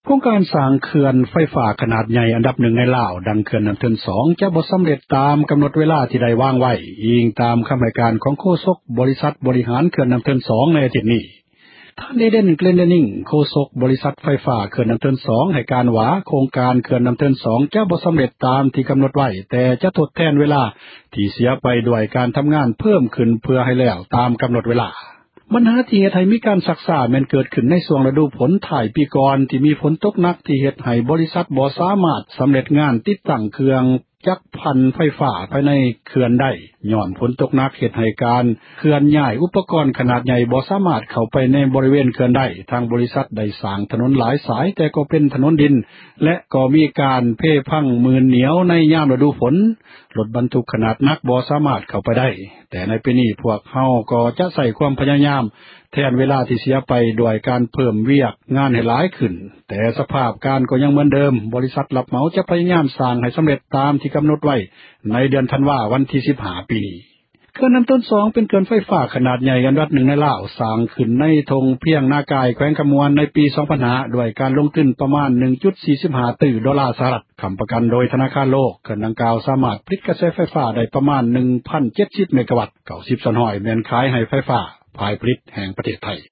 ครงการสร้างเขื่อนไฟฟ้าขนาดใหญ่อันดับหนึ่งในลาวดังเขื่อนน้ำเทิน2จะบ่สำเร็จตามกำหนดเวลาที่ได้วางไว้อิงตามคำให้การของโฆษกบริษัทบริหารเขื่อนน้ำเทิน2ในอาทิตย์นี้ท่านเอเดนเกลนเดนิงโฆษกบริษัทไฟฟ้าเขื่อนน้ำเทิน2ให้การว่าโครงการเขื่อนน้ำเทิน2จะบ่สำเร็จตามที่กำหนดไว้แต่จะทดแทนเวลาที่เสียไปด้วยการทำงานเพิ่มขึ้นเพื่อให้แล้วตามกำหนดเวลาปัญหาที่เฮ็ดให้มีการซักซ้าแม้นเกิดขึ้นในช่วงฤดูฝนท้ายปีก่อนที่มีฝนตกหนักที่เฮ็ดให้บริษัทบ่สามารถสำเร็จงานติดตั้งเครื่องจักรพันไฟฟ้าภายในเขื่อนได้ย้อนฝนตกหนักเฮ็ดให้การเคลื่อนย้ายอุปกรณ์ขนาดใหญ่บ่สามารถเข้าไปในบริเวณเขื่อนได้ทางบริษัทได้สร้างถนนหลายสายแต่ก็เป็นถนนดินและก็มีการเพพังมืนเหนียวในยามฤดูฝนรถบรรทุกขนาดหนักบ่สามารถเข้าไปได้แต่ในปีนี้พวกเฮาก็จะใส่ความพยายามแทนเวลาที่เสียไปด้วยการเพิ่มเวียกงานให้หลายขึ้นแต่สภาพการก็ยังเหมือนเดิมบริษัทรับเหมาจะพยายามสร้างให้สำเร็จตามที่กำหนดไว้ในเดือนธันวาคมวันที่15ปีนี้เขื่อนน้ำต้น2เป็นเขื่อนไฟฟ้าขนาดใหญ่อันดับหนึ่งในลาวสร้างขึ้นในทงเพียงนากายแขวงขมวนในปี2005ด้วยการลงทุนประมาณ 1.45 ตื้อดอลลาร์สหรัฐค้ำประกันโดยธนาคารโลกเขื่อนดังกล่าวสามารถผลิตกระแสไฟฟ้าได้ประมาณ 1,070 เมกะวัตต์90ส่วนห้อยแม่นขายให้ไฟฟ้าฝ่ายผลิตแห่งประเทศไทย